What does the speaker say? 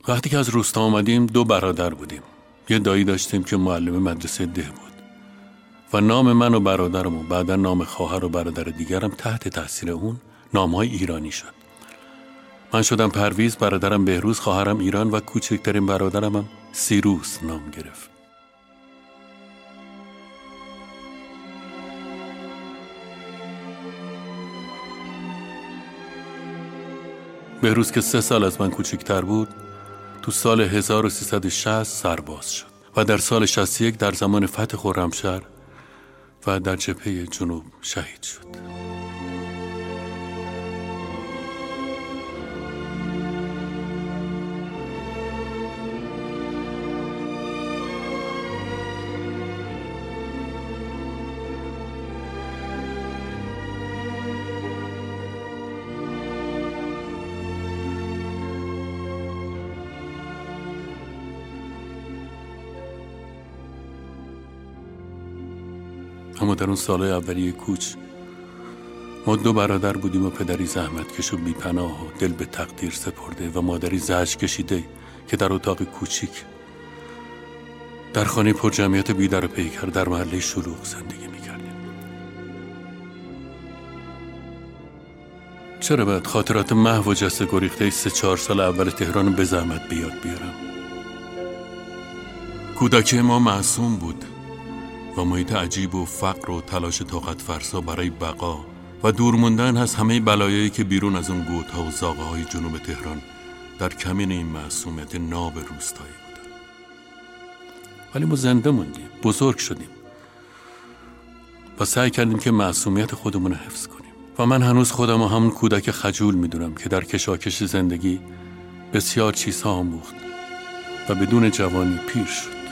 وقتی که از روستا آمدیم 2 برادر بودیم. یه دایی داشتیم که معلم مدرسه ده بود و نام من و برادرم و بعدا نام خواهر و برادر دیگرم تحت تاثیر اون نامهای ایرانی شد. من شدم پرویز، برادرم بهروز، خواهرم ایران و کوچکترین برادرم هم سیروس نام گرفت. بهروز که 3 سال از من کوچکتر بود تو سال 1360 سرباز شد و در سال 61 در زمان فتح خرمشهر و در جبهه جنوب شهید شد. اما در اون سالهای اولیه کوچ ما 2 برادر بودیم و پدری زحمتکش و بی‌پناه و دل به تقدیر سپرده و مادری زجر کشیده که در اتاق کوچیک در خانه پر جمعیت بی‌در و پیکر در محله شلوغ زندگی می‌کردیم. چرا باید خاطرات محو و جسته گریخته 3-4 سال اول تهران به زحمت به یاد بیارم؟ کودکی ما معصوم بود و محیط عجیب و فقر و تلاش طاقت فرسا برای بقا و دور موندن از همه بلایایی که بیرون از اون گودها و زاغه های جنوب تهران در کمین این معصومیت ناب روستایی بودن. ولی ما زنده موندیم، بزرگ شدیم و سعی کردیم که معصومیت خودمون رو حفظ کنیم و من هنوز خودم رو همون کودک خجول میدونم که در کشاکش زندگی بسیار چیزها آموخت و بدون جوانی پیر شد.